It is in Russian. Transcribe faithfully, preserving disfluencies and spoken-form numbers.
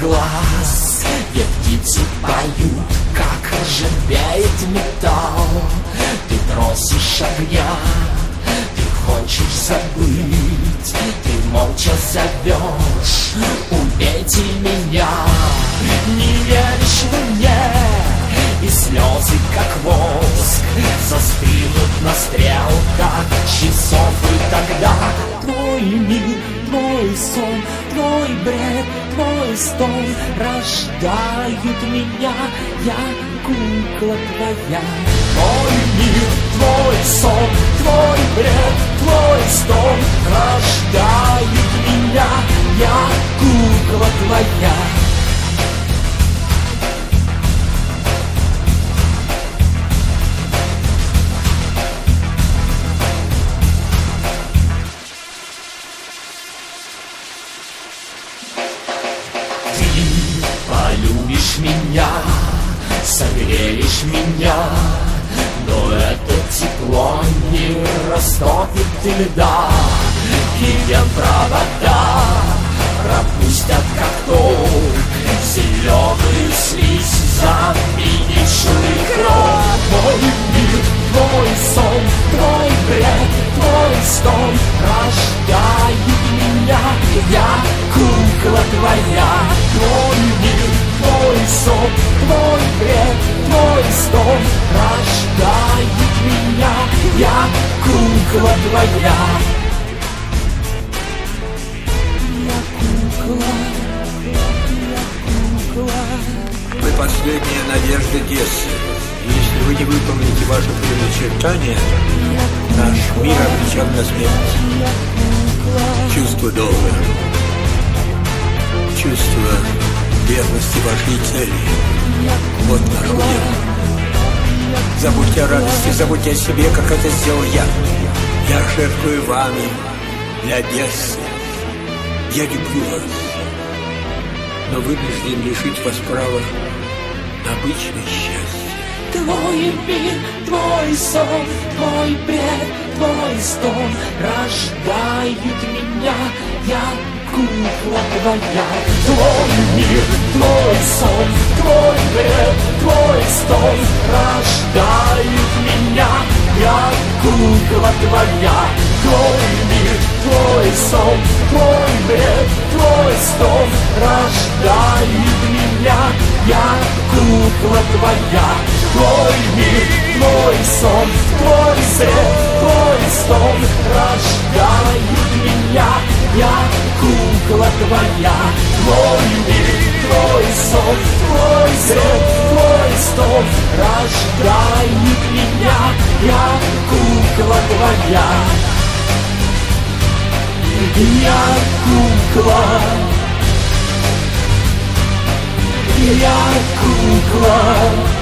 глаз, где птицы поют, как ржавеет металл. Ты просишь огня, ты хочешь забыть, ты молча зовешь: убейте меня. Не веришь мне, и слезы, как воск, застынут на стрелках часов. И тогда твой мир, твой сон, твой бред, твой стон рождают меня, я кукла твоя. Твой мир, твой сон, твой бред, твой стон рождают меня, я кукла твоя. Полюбишь меня, согреешь меня, но это тепло не растопит льда. Гиен провода пропустят, как ток, зеленую слизь заменит шлыком. Твой мир, твой сон, твой бред, твой стон рождают меня, я кукла твоя. Твой мир, твой сон, твой бред, твой стон рождают меня, я кукла твоя. Я кукла, я кукла. Вы последняя надежда Гессы. Если вы не выполните ваши предначертания, наш мир обречен на смерть. Чувство долга, чувство верности вашей цели. Вот наш удел. Забудьте о радости, забудьте о себе, как это сделал я. Я жертвую вами для Одессы. Я люблю вас, но вынужден лишить вас права на обычное счастье. Твой мир, твой сон, твой бред, твой стон рождают меня, я кукла твоя. Твой мир, твой сон, твой бред, твой стон рождают меня, я кукла твоя. Твой мир, твой сон, твой бред, твой стон рождают меня, я кукла твоя. Твой мир, твой сон, твой бред, твой стон рождают меня, я кукла твоя. Твой мир, твой сон, твой бред, твой стон рождают меня, я кукла твоя. Я кукла, я кукла.